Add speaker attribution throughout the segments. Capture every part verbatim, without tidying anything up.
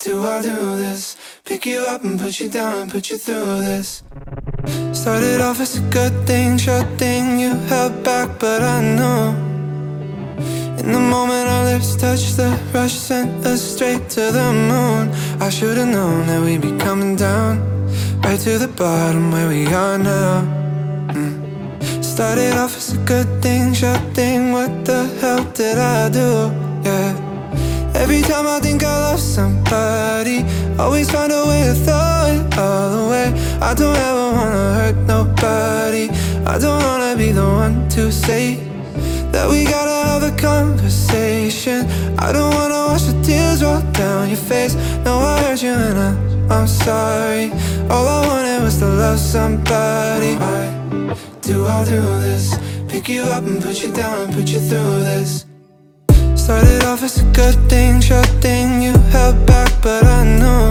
Speaker 1: do I do this? Pick you up and put you down and put you through this. Started off as a good thing, sure thing. You held back, but I knew. In the moment our lips touched, the rush sent us straight to the moon. I should've known that we'd be coming down, right to the bottom where we are now. mm. Started off as a good thing, sure thing. What the hell did I do? Yeah. Every time I think I love somebody, always find a way to throw it all away. I don't ever wanna hurt nobody. I don't wanna be the one to say that we gotta have a conversation. I don't wanna watch the tears roll down your face. No, I hurt you and I, I'm sorry. All I wanted was to love somebody. Why do I do this? Pick you up and put you down and put you through this. Started off as a good thing, sure thing. You held back, but I knew.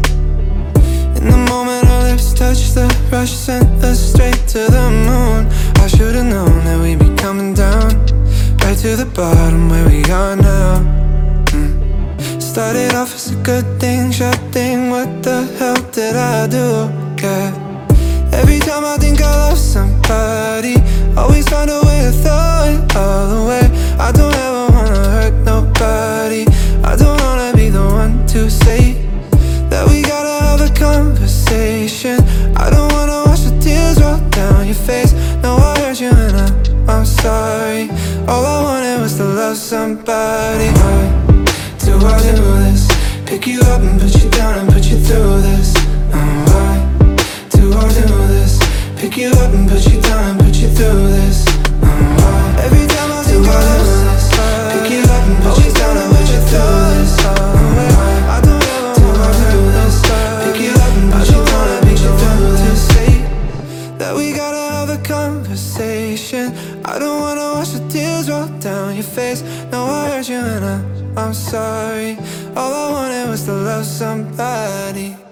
Speaker 1: In the moment our lips touched, the rush sent us straight to the moon. I should've known that we'd be coming down, right to the bottom where we are now. mm. Started off as a good thing, sure thing. What the hell did I do? Yeah. Every time I think I love somebody, always find a way to throw it all away. I don't ever wanna hurt nobody. I don't wanna be the one to say that we gotta have a conversation. I don't wanna watch the tears roll down your face. No, I hurt you and I, I'm sorry. All I wanted was to love somebody. Why do I do this? Pick you up and put you down and put you through this. Oh, why do I do this? Pick you up and put you down and put you through this. Oh, why? Every time I think I love this, pick you up and put you down and put you through this. Oh, why? I don't ever wanna do this. Pick you up and put you down and put you through this. Say that we gotta have a conversation. I don't wanna watch the tears roll down your face. No, I hurt you and I, I'm sorry. All I wanted was to love somebody.